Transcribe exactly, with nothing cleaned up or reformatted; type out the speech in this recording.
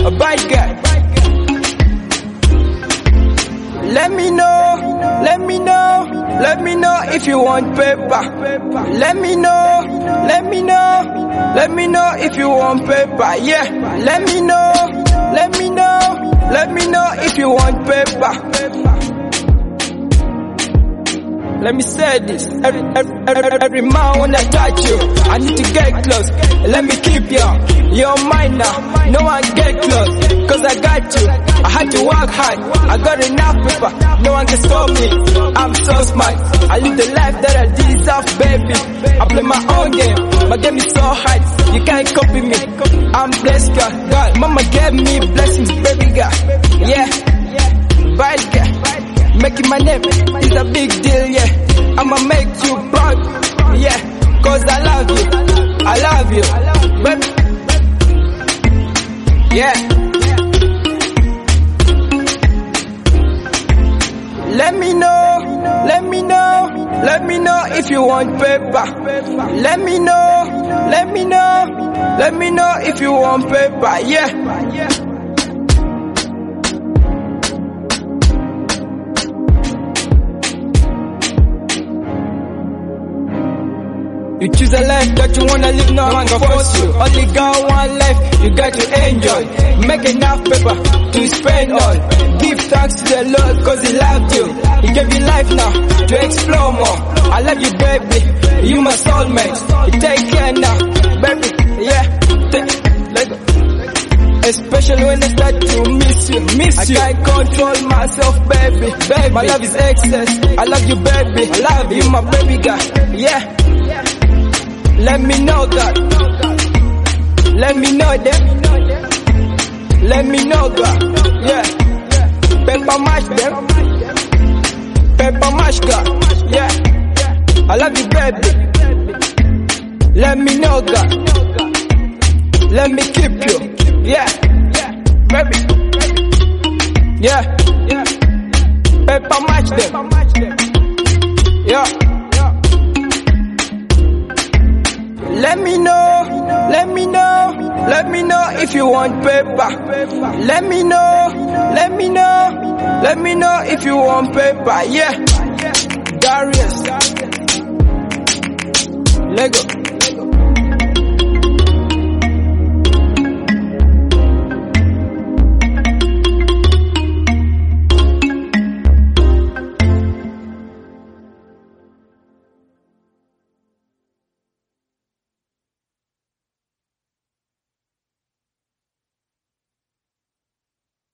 a bad guy. Let me know, let me know, let me know if you want paper. Let me know, let me know, let me know if you want paper. Yeah, let me know, let me know, let me know if you want paper. Let me say this, every, every, every, every man when I touch you, I need to get close. Let me keep you, you're mine now, no one get close, cause I got you. I had to work hard, I got enough paper, no one can stop me. I'm so smart, I live the life that I deserve, baby. I play my own game, my game is so hard, you can't copy me. I'm blessed, God, God, mama gave me blessings, baby girl. Yeah, bad girl. Making my name is a big deal, yeah. I'ma make you proud, yeah. Cause I love you, I love you, baby. Yeah. Let me know, let me know, let me know if you want paper. Let me know, let me know, let me know if you want paper, yeah. You choose a life that you wanna live, no one can force you. Only got one life, you got to enjoy. Make enough paper to spend on. Give thanks to the Lord cause He loved you. He gave you life now to explore more. I love you, baby, you my soulmate. You take care now, baby, yeah. Let go. Especially when I start to miss you, miss you. I can't control myself, baby, baby. My love is excess. I love you, baby. I love you, my baby girl, yeah. Let me know, God. Let me know them. Let me know, God. Yeah. Paper mash them. Paper mash, God. Yeah. I love you, baby. Let me know, God. Let me keep you. Yeah. Baby. Yeah. Paper mash them. Yeah. Let me know, let me know, let me know if you want paper. Let me know, let me know, let me know if you want paper, yeah. Darius, Lego.